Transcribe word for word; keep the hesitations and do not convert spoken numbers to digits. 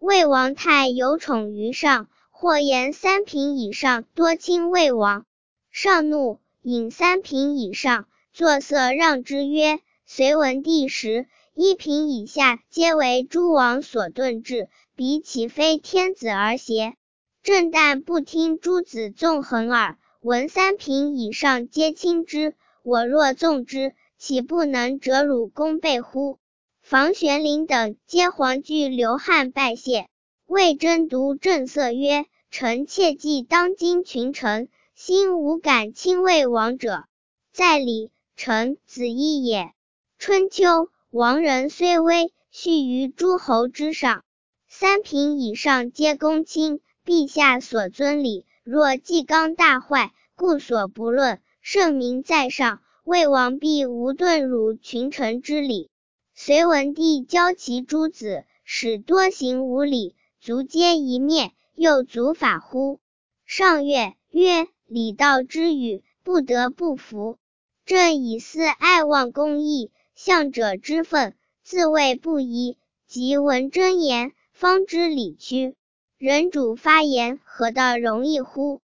魏王太有宠于上，或言三品以上多亲魏王。上怒，引三品以上，作色让之曰：隋文帝时，一品以下皆为诸王所顿治，彼岂非天子儿邪？朕但不听诸子纵横耳，闻三品以上皆亲之，我若纵之，岂不能折辱功倍乎？房玄龄等皆惶惧流汗拜谢。魏征读正色曰：臣切记当今群臣，心无敢亲魏王者，在礼、臣、子义也。春秋，王人虽微，序于诸侯之上，三品以上皆公卿，陛下所尊礼，若纪纲大坏，故所不论。圣明在上，魏王必无顿辱群臣之礼。隋文帝教其诸子，使多行无礼，足皆一灭，又足法乎？上曰：曰，礼道之语，不得不服。朕以思爱望公义，相者之分，自谓不宜，即闻真言，方知理屈。人主发言，何道容易乎？